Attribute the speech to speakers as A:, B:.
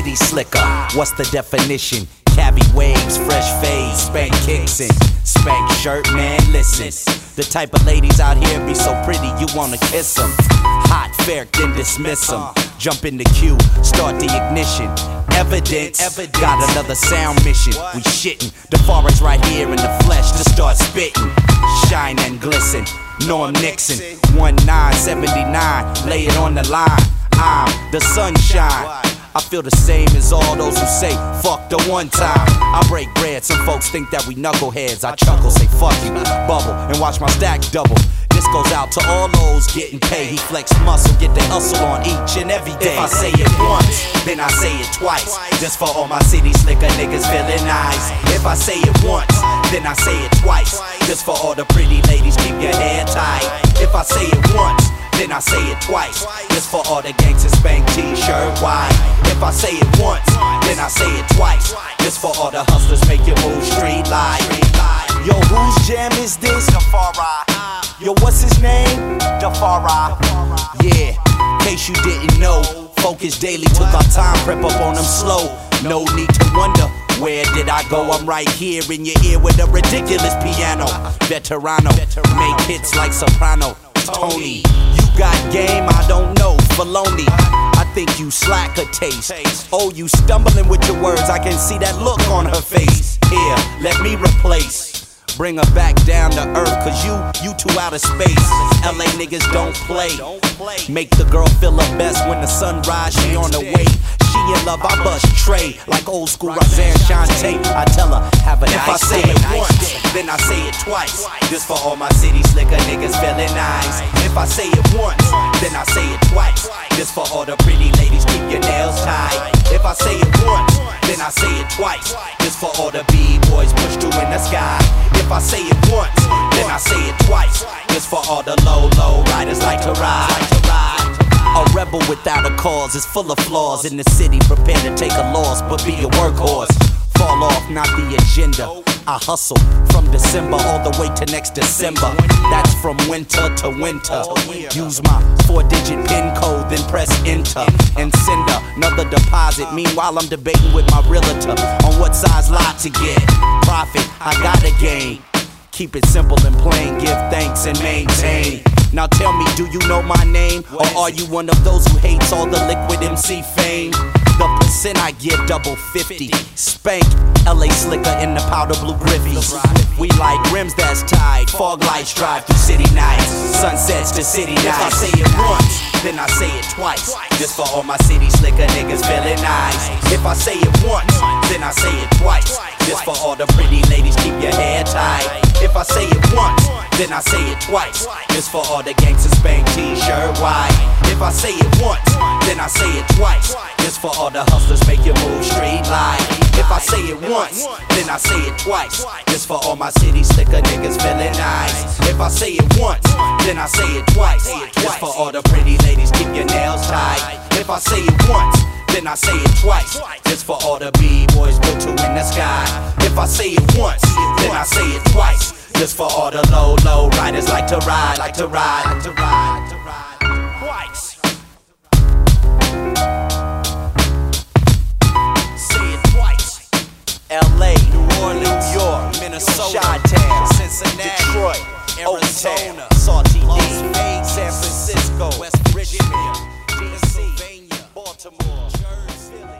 A: city slicker. What's the definition? Cabbie waves, fresh fades, spank kicks and spank shirt, man, listen. The type of ladies out here be so pretty you wanna kiss them. Hot, fair, then dismiss them. Jump in the queue, start the ignition. Evidence, got another sound mission. We shitting, the forest right here in the flesh to start spitting. Shine and glisten, Norm Nixon, 1979, lay it on the line. I'm the sunshine. I feel the same as all those who say, fuck the one time. I break bread, some folks think that we knuckleheads. I chuckle, say fuck you, bubble, and watch my stack double. This goes out to all those getting paid. He flex muscle, get the hustle on each and every day. If I say it once, then I say it twice. Just for all my city slicker niggas feeling nice. If I say it once, then I say it twice. Just for all the pretty ladies, keep your hair tight. If I say it once, then I say it twice. Just for all the gangsters, spank t-shirt white. If I say it once, then I say it twice. Just for all the hustlers, make your move street light. Yo, whose jam is this? Dafara. Yo, what's his name? Dafara. Yeah, in case you didn't know, Focus Daily took our time, prep up on them slow. No need to wonder, where did I go? I'm right here in your ear with a ridiculous piano. Veterano, make hits like soprano. Tony, you got game, I don't know, Filoni. I think you slack a taste. Oh, you stumbling with your words, I can see that look on her face. Here, let me replace. Bring her back down to earth, cause you too out of space. LA niggas don't play. Make the girl feel her best when the sun rise, she on the way. She in love, I bust Trey like old school Roxanne Shante. I tell her, have a nice day. If I say it once, then I say it twice. Just for all my city slicker niggas feeling nice. If I say it once, then I say it twice. Just for all the pretty ladies, keep your nails tight. If I say it once, then I say it twice. Just for all the B-boys pushed to in the sky. If I say it once, then I say it twice. Just for all the low riders like to ride. A rebel without a cause is full of flaws. In the city, prepare to take a loss, but be a workhorse. Fall off, not the agenda. I hustle from December all the way to next December. That's from winter to winter. Use my 4-digit PIN code, then press enter and send another deposit. Meanwhile, I'm debating with my realtor on what size lot to get. Profit, I gotta gain. Keep it simple and plain, give thanks and maintain. Now tell me, do you know my name? Or are you one of those who hates all the liquid MC fame? The percent I give, double 50. Spank, LA slicker in the powder blue Griffies. We like rims that's tied, fog lights drive through city nights, sunsets to city nights. If I say it once, then I say it twice. Just for all my city slicker niggas feeling nice. If I say it once, then I say it twice. Just for all the pretty ladies, keep your hair tight. If I say it once, then I say it twice. Just for all the gangsters, spank t-shirt white. If I say it once, then I say it twice. Just for all the hustlers, make your move street light. If I say it once, then I say it twice. Just for all my city slicker niggas feeling nice. If I say it once, then I say it twice. Just for all the pretty ladies, keep your nails tight. If I say it once, then I say it twice. Just for all the B-boys put two in the sky. If I say it once, then I say it twice. Just for all the low riders like to ride, like to ride, like to ride, twice. Say it twice. LA, New Orleans, New York, Minnesota, Chi-Town, Cincinnati, Detroit, Arizona, Salty D, San Francisco, West Virginia, DC, Pennsylvania, Baltimore.